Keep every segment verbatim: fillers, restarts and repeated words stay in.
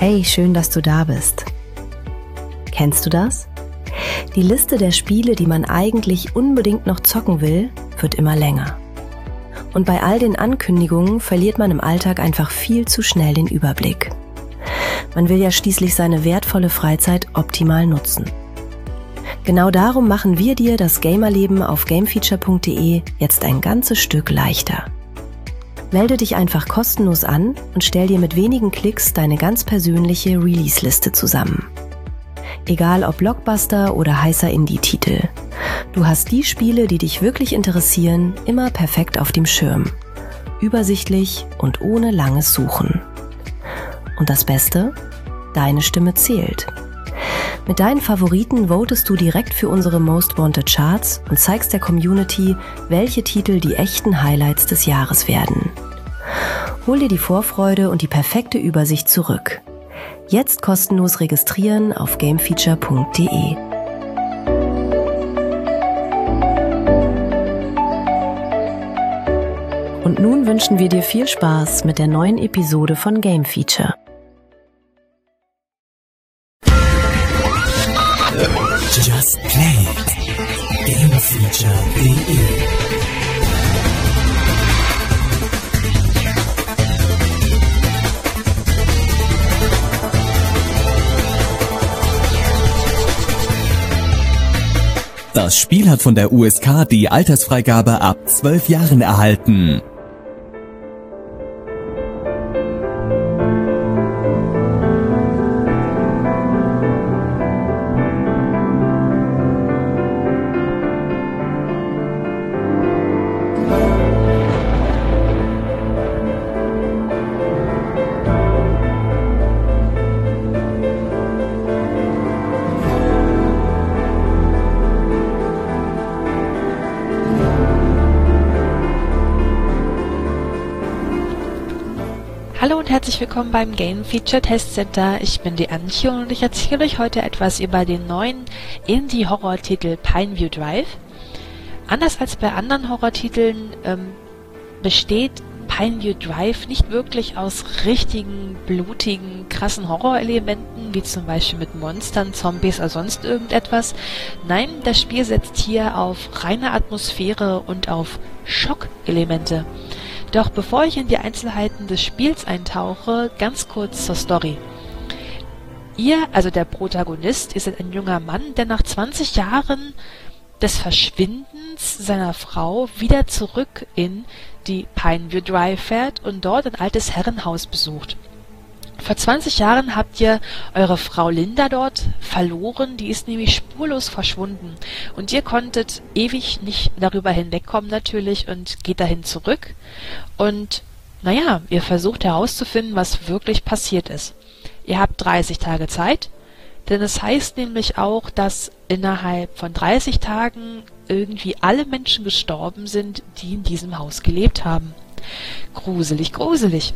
Hey, schön, dass du da bist. Kennst du das? Die Liste der Spiele, die man eigentlich unbedingt noch zocken will, wird immer länger. Und bei all den Ankündigungen verliert man im Alltag einfach viel zu schnell den Überblick. Man will ja schließlich seine wertvolle Freizeit optimal nutzen. Genau darum machen wir dir das Gamerleben auf gamefeature punkt de jetzt ein ganzes Stück leichter. Melde dich einfach kostenlos an und stell dir mit wenigen Klicks deine ganz persönliche Release-Liste zusammen. Egal ob Blockbuster oder heißer Indie-Titel. Du hast die Spiele, die dich wirklich interessieren, immer perfekt auf dem Schirm. Übersichtlich und ohne langes Suchen. Und das Beste? Deine Stimme zählt. Mit deinen Favoriten votest du direkt für unsere Most Wanted Charts und zeigst der Community, welche Titel die echten Highlights des Jahres werden. Hol dir die Vorfreude und die perfekte Übersicht zurück. Jetzt kostenlos registrieren auf gamefeature punkt de. Und nun wünschen wir dir viel Spaß mit der neuen Episode von Game Feature. Just Play It. Gamefeature punkt de. Das Spiel hat von der U S K die Altersfreigabe ab zwölf Jahren erhalten. Hallo und herzlich willkommen beim Game Feature Test Center. Ich bin die Antje und ich erzähle euch heute etwas über den neuen Indie-Horror-Titel Pineview Drive. Anders als bei anderen Horrortiteln ähm, besteht Pineview Drive nicht wirklich aus richtigen, blutigen, krassen Horrorelementen, wie zum Beispiel mit Monstern, Zombies oder sonst irgendetwas. Nein, das Spiel setzt hier auf reine Atmosphäre und auf Schockelemente. Doch bevor ich in die Einzelheiten des Spiels eintauche, ganz kurz zur Story. Ihr, also der Protagonist, ist ein junger Mann, der nach zwanzig Jahren des Verschwindens seiner Frau wieder zurück in die Pineview Drive fährt und dort ein altes Herrenhaus besucht. Vor zwanzig Jahren habt ihr eure Frau Linda dort verloren, die ist nämlich spurlos verschwunden. Und ihr konntet ewig nicht darüber hinwegkommen natürlich und geht dahin zurück. Und naja, ihr versucht herauszufinden, was wirklich passiert ist. Ihr habt dreißig Tage Zeit, denn es heißt nämlich auch, dass innerhalb von dreißig Tagen irgendwie alle Menschen gestorben sind, die in diesem Haus gelebt haben. Gruselig, gruselig.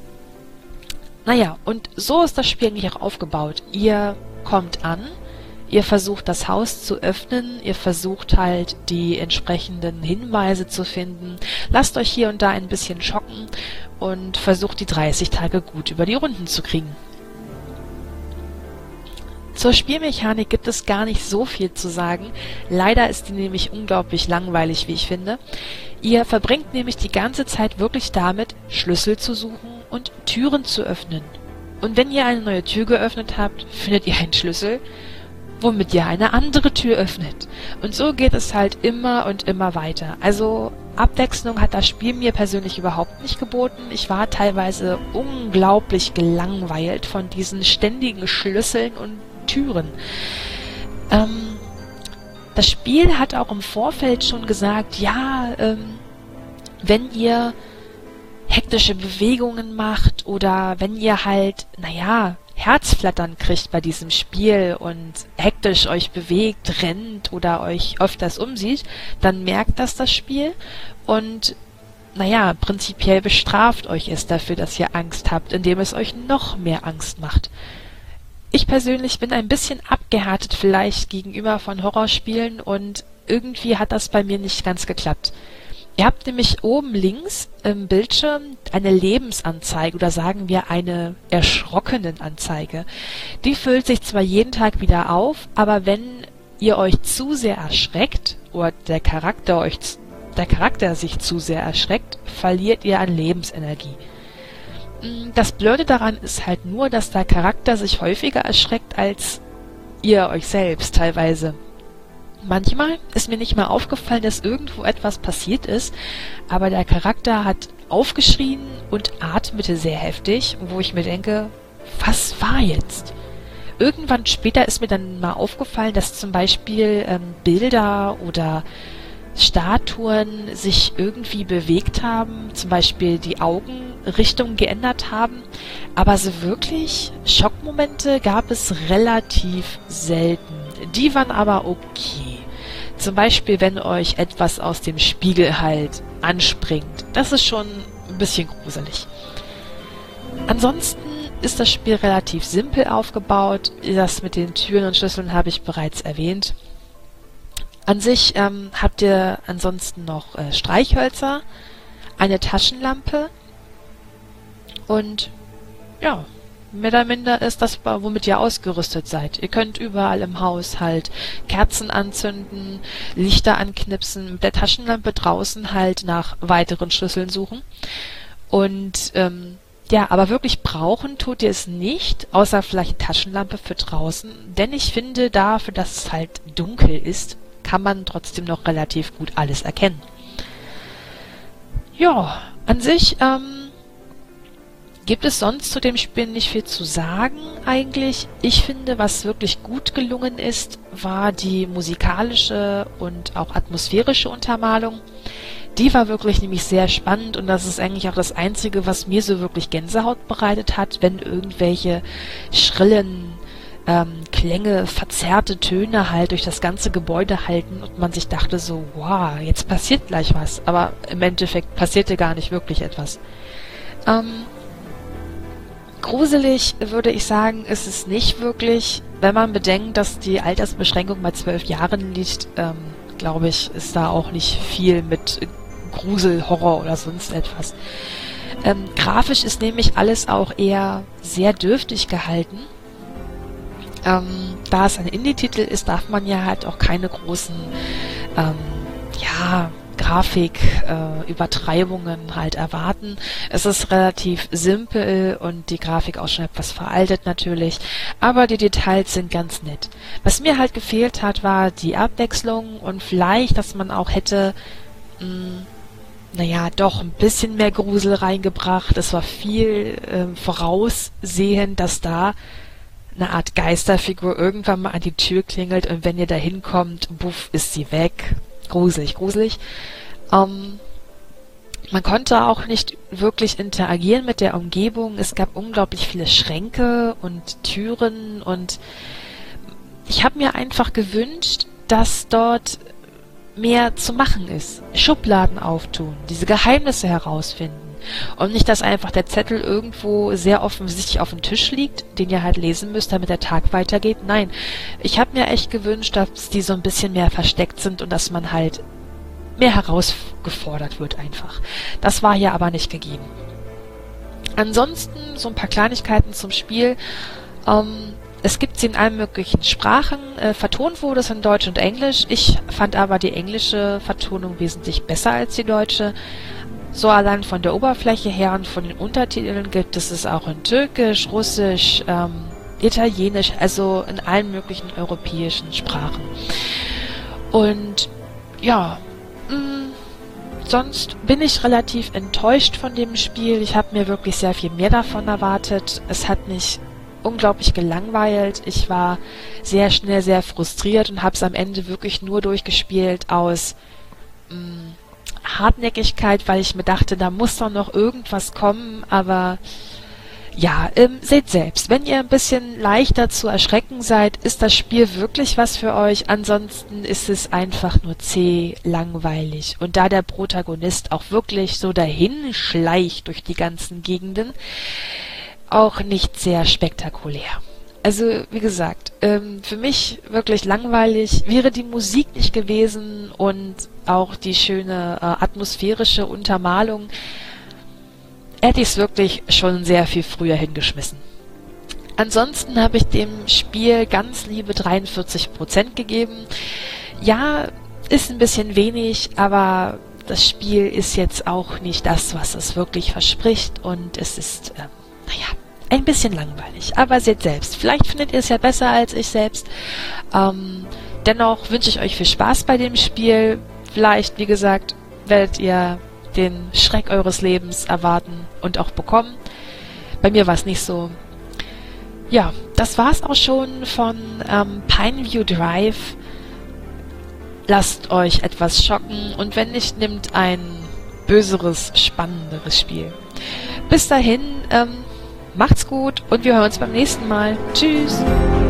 Naja, und so ist das Spiel eigentlich auch aufgebaut. Ihr kommt an, ihr versucht das Haus zu öffnen, ihr versucht halt die entsprechenden Hinweise zu finden, lasst euch hier und da ein bisschen schocken und versucht die dreißig Tage gut über die Runden zu kriegen. Zur Spielmechanik gibt es gar nicht so viel zu sagen. Leider ist die nämlich unglaublich langweilig, wie ich finde. Ihr verbringt nämlich die ganze Zeit wirklich damit, Schlüssel zu suchen und Türen zu öffnen. Und wenn ihr eine neue Tür geöffnet habt, findet ihr einen Schlüssel, womit ihr eine andere Tür öffnet. Und so geht es halt immer und immer weiter. Also Abwechslung hat das Spiel mir persönlich überhaupt nicht geboten. Ich war teilweise unglaublich gelangweilt von diesen ständigen Schlüsseln und Türen. Ähm, das Spiel hat auch im Vorfeld schon gesagt, ja, ähm, wenn ihr hektische Bewegungen macht oder wenn ihr halt, naja, Herzflattern kriegt bei diesem Spiel und hektisch euch bewegt, rennt oder euch öfters umsieht, dann merkt das das Spiel und, naja, prinzipiell bestraft euch es dafür, dass ihr Angst habt, indem es euch noch mehr Angst macht. Ich persönlich bin ein bisschen abgehärtet vielleicht gegenüber von Horrorspielen und irgendwie hat das bei mir nicht ganz geklappt. Ihr habt nämlich oben links im Bildschirm eine Lebensanzeige oder sagen wir eine Erschrockenen-Anzeige. Die füllt sich zwar jeden Tag wieder auf, aber wenn ihr euch zu sehr erschreckt oder der Charakter euch der Charakter sich zu sehr erschreckt, verliert ihr an Lebensenergie. Das Blöde daran ist halt nur, dass der Charakter sich häufiger erschreckt als ihr euch selbst teilweise. Manchmal ist mir nicht mal aufgefallen, dass irgendwo etwas passiert ist, aber der Charakter hat aufgeschrien und atmete sehr heftig, wo ich mir denke, was war jetzt? Irgendwann später ist mir dann mal aufgefallen, dass zum Beispiel ähm, Bilder oder Statuen sich irgendwie bewegt haben, zum Beispiel die Augenrichtung geändert haben, aber so wirklich Schockmomente gab es relativ selten. Die waren aber okay. Zum Beispiel, wenn euch etwas aus dem Spiegel halt anspringt. Das ist schon ein bisschen gruselig. Ansonsten ist das Spiel relativ simpel aufgebaut. Das mit den Türen und Schlüsseln habe ich bereits erwähnt. An sich ähm, habt ihr ansonsten noch äh, Streichhölzer, eine Taschenlampe und ja, mehr oder minder ist das, womit ihr ausgerüstet seid. Ihr könnt überall im Haus halt Kerzen anzünden, Lichter anknipsen, mit der Taschenlampe draußen halt nach weiteren Schlüsseln suchen. Und ähm, ja, aber wirklich brauchen tut ihr es nicht, außer vielleicht Taschenlampe für draußen. Denn ich finde, dafür, dass es halt dunkel ist, kann man trotzdem noch relativ gut alles erkennen. Ja, an sich ähm, gibt es sonst zu dem Spiel nicht viel zu sagen eigentlich. Ich finde, was wirklich gut gelungen ist, war die musikalische und auch atmosphärische Untermalung. Die war wirklich nämlich sehr spannend und das ist eigentlich auch das Einzige, was mir so wirklich Gänsehaut bereitet hat, wenn irgendwelche schrillen ähm, Klänge, verzerrte Töne halt durch das ganze Gebäude halten und man sich dachte so, wow, jetzt passiert gleich was. Aber im Endeffekt passierte gar nicht wirklich etwas. Ähm, Gruselig würde ich sagen, ist es nicht wirklich, wenn man bedenkt, dass die Altersbeschränkung bei zwölf Jahren liegt, ähm, glaube ich, ist da auch nicht viel mit Grusel, Horror oder sonst etwas. Ähm, grafisch ist nämlich alles auch eher sehr dürftig gehalten. Ähm, da es ein Indie-Titel ist, darf man ja halt auch keine großen, ähm, ja, Grafik-Übertreibungen äh, halt erwarten. Es ist relativ simpel und die Grafik auch schon etwas veraltet natürlich, aber die Details sind ganz nett. Was mir halt gefehlt hat, war die Abwechslung und vielleicht, dass man auch hätte, mh, naja, doch ein bisschen mehr Grusel reingebracht. Es war viel äh, voraussehen, dass da eine Art Geisterfigur irgendwann mal an die Tür klingelt und wenn ihr da hinkommt, buff, ist sie weg. Gruselig, gruselig. Ähm, man konnte auch nicht wirklich interagieren mit der Umgebung. Es gab unglaublich viele Schränke und Türen und ich habe mir einfach gewünscht, dass dort mehr zu machen ist. Schubladen auftun, diese Geheimnisse herausfinden und nicht, dass einfach der Zettel irgendwo sehr offensichtlich auf dem Tisch liegt, den ihr halt lesen müsst, damit der Tag weitergeht. Nein, ich habe mir echt gewünscht, dass die so ein bisschen mehr versteckt sind und dass man halt mehr herausgefordert wird einfach. Das war hier aber nicht gegeben. Ansonsten so ein paar Kleinigkeiten zum Spiel. Ähm, es gibt sie in allen möglichen Sprachen. Äh, vertont wurde es in Deutsch und Englisch. Ich fand aber die englische Vertonung wesentlich besser als die deutsche. So allein von der Oberfläche her und von den Untertiteln gibt es es auch in Türkisch, Russisch, ähm, Italienisch, also in allen möglichen europäischen Sprachen. Und ja, mh, sonst bin ich relativ enttäuscht von dem Spiel. Ich habe mir wirklich sehr viel mehr davon erwartet. Es hat mich unglaublich gelangweilt. Ich war sehr schnell sehr frustriert und habe es am Ende wirklich nur durchgespielt aus mh, Hartnäckigkeit, weil ich mir dachte, da muss doch noch irgendwas kommen, aber ja, ähm, seht selbst, wenn ihr ein bisschen leichter zu erschrecken seid, ist das Spiel wirklich was für euch, ansonsten ist es einfach nur zäh, langweilig und da der Protagonist auch wirklich so dahin schleicht durch die ganzen Gegenden, auch nicht sehr spektakulär. also wie gesagt, ähm, für mich wirklich langweilig. Wäre die Musik nicht gewesen und auch die schöne äh, atmosphärische Untermalung, hätte ich es wirklich schon sehr viel früher hingeschmissen. Ansonsten habe ich dem Spiel ganz liebe dreiundvierzig Prozent gegeben. Ja, ist ein bisschen wenig, aber das Spiel ist jetzt auch nicht das, was es wirklich verspricht, und es ist, äh, naja, ein bisschen langweilig. Aber seht selbst, vielleicht findet ihr es ja besser als ich selbst. Ähm, dennoch wünsche ich euch viel Spaß bei dem Spiel. Vielleicht, wie gesagt, werdet ihr den Schreck eures Lebens erwarten und auch bekommen. Bei mir war es nicht so. Ja, das war's auch schon von ähm, Pineview Drive. Lasst euch etwas schocken und wenn nicht, nimmt ein böseres, spannenderes Spiel. Bis dahin, ähm, macht's gut und wir hören uns beim nächsten Mal. Tschüss!